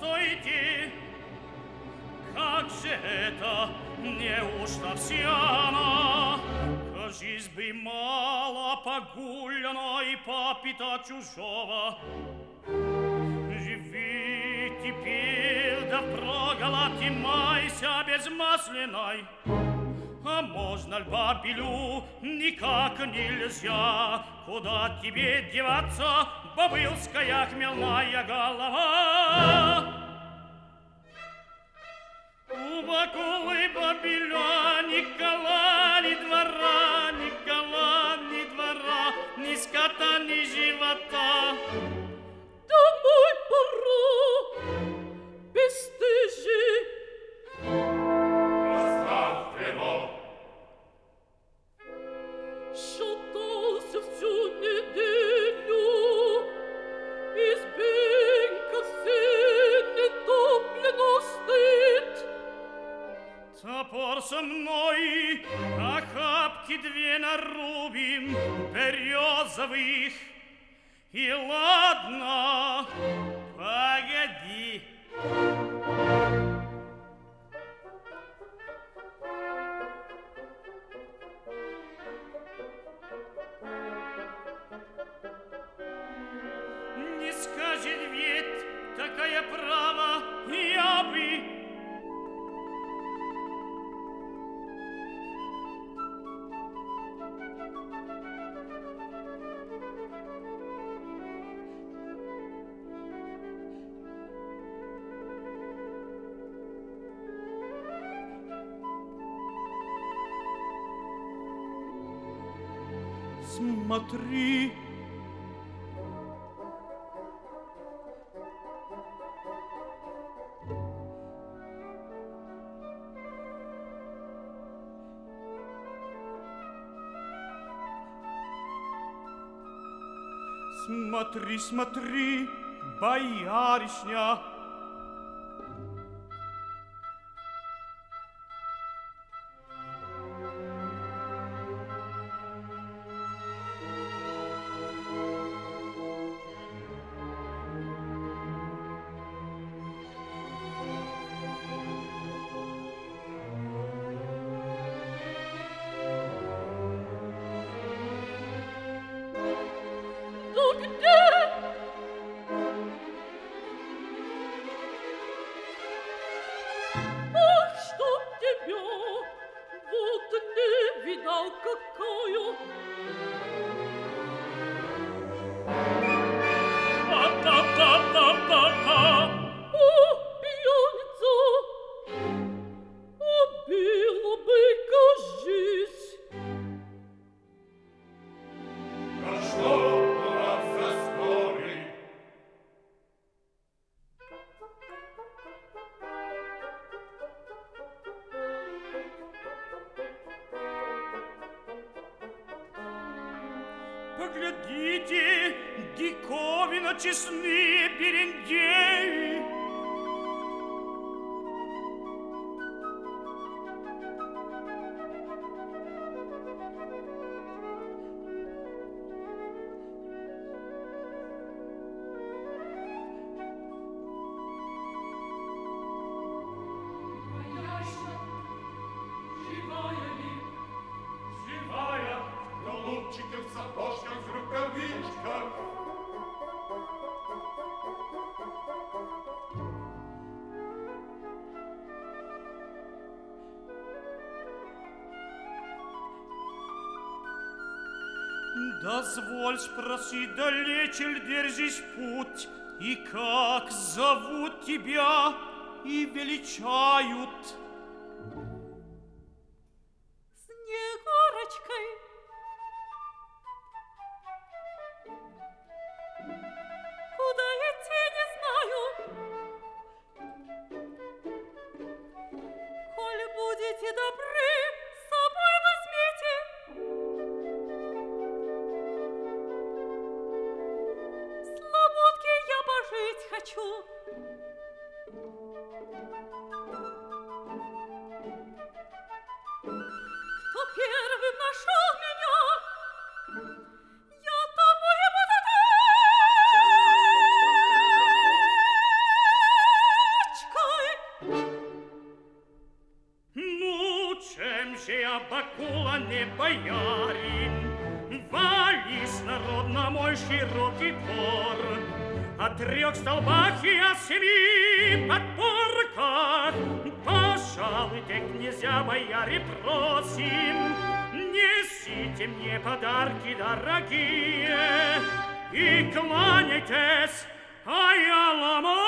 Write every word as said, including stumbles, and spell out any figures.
Постойте, как же это, неужто вся она? Кажись бы, мало погуляна и попита чужого. Живи теперь, да проголодь и майся без масляной. А можно ль бабелю? Никак нельзя. Куда тебе деваться, бабылская хмельная голова? У Бакулы бабеля ни кола, ни двора, ни кола, ни двора, ни скота, ни живота. Домой пора, бесстыжий. Оставь его. Шатался всю неделю, избенька сын нетоплено стыд. Топор со мной, охапки две нарубим березовых. И ладно, погоди. Не скажет ведь такая права, я бы... Смотри. Смотри, смотри, боярышня. Какую? Та-та-та-та-та-та! О, пьяница! Убила бы, кажись! А что у нас за споры? Поглядите, диковина честные берендеи. Боярышня, живая ли? Живая, но лучики в сапожках, в рукавичках. Дозволь спросить, далече ль держишь путь, и как зовут тебя и величают? Снегурочкой. Куда идти, не знаю. Коль будете добры, с собой возьмите. Слободке я пожить хочу. Кто первым нашел меня, я тому и буду не боярин. Вались, народ, на мой широкий двор. О трех столбах и о семи подпорках. Пожалуйте, князья, бояре, просим, несите мне подарки дорогие и кланяйтесь, а я ломаю